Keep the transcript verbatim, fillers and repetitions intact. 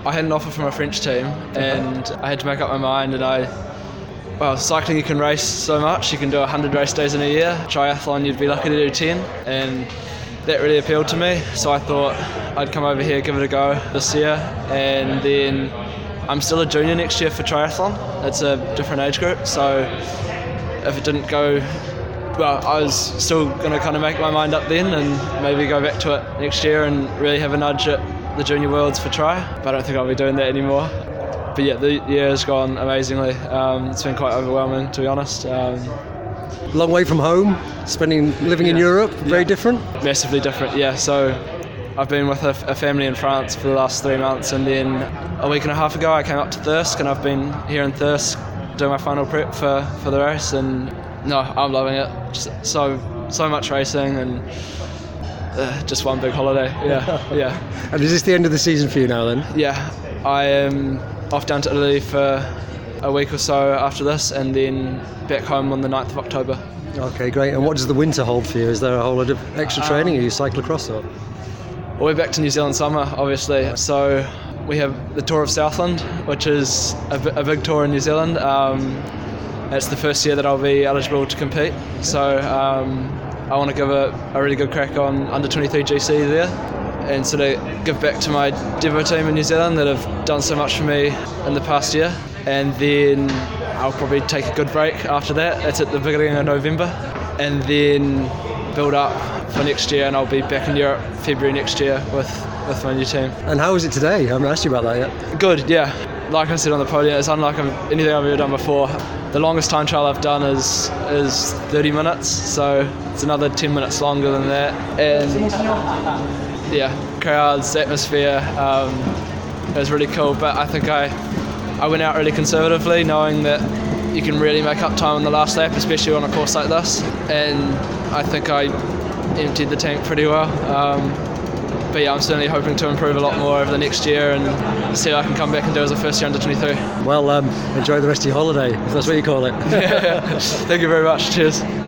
I had an offer from a French team and I had to make up my mind, and I, well, cycling you can race so much, you can do one hundred race days in a year. Triathlon you'd be lucky to do ten, and that really appealed to me, so I thought I'd come over here, give it a go this year. And then I'm still a junior next year for triathlon. It's a different age group, so if it didn't go well, I was still going to kind of make my mind up then and maybe go back to it next year and really have a nudge at the Junior Worlds for tri, but I don't think I'll be doing that anymore. But yeah, the year has gone amazingly. Um, it's been quite overwhelming, to be honest. Um, Long way from home, spending living yeah. in Europe, very yeah. different? Massively different, yeah. So I've been with a, a family in France for the last three months, and then a week and a half ago I came up to Thirsk, and I've been here in Thirsk doing my final prep for, for the race, and no, I'm loving it. Just so so much racing and uh, just one big holiday. Yeah, yeah. And is this the end of the season for you now then? Yeah, I am off down to Italy for a week or so after this, and then back home on the ninth of October. Okay, great. And what does the winter hold for you? Is there a whole lot of extra training? Are you cyclocross or? Well, we're back to New Zealand summer, obviously. So we have the Tour of Southland, which is a, b- a big tour in New Zealand. Um, it's the first year that I'll be eligible to compete. So um, I want to give a, a really good crack on under twenty-three G C there, and sort of give back to my Devo team in New Zealand that have done so much for me in the past year. And then I'll probably take a good break after that. It's at the beginning of November, and then build up for next year, and I'll be back in Europe February next year with, with my new team. And how was it today? I haven't asked you about that yet. Good, yeah. Like I said on the podium, it's unlike anything I've ever done before. The longest time trial I've done is is thirty minutes, so it's another ten minutes longer than that. And yeah, crowds, atmosphere, um, it was really cool. But I think I I went out really conservatively, knowing that you can really make up time on the last lap, especially on a course like this. And I think I emptied the tank pretty well. Um, but yeah, I'm certainly hoping to improve a lot more over the next year and see what I can come back and do as a first year under twenty-three. Well, um, enjoy the rest of your holiday, if that's what you call it. Yeah, thank you very much. Cheers.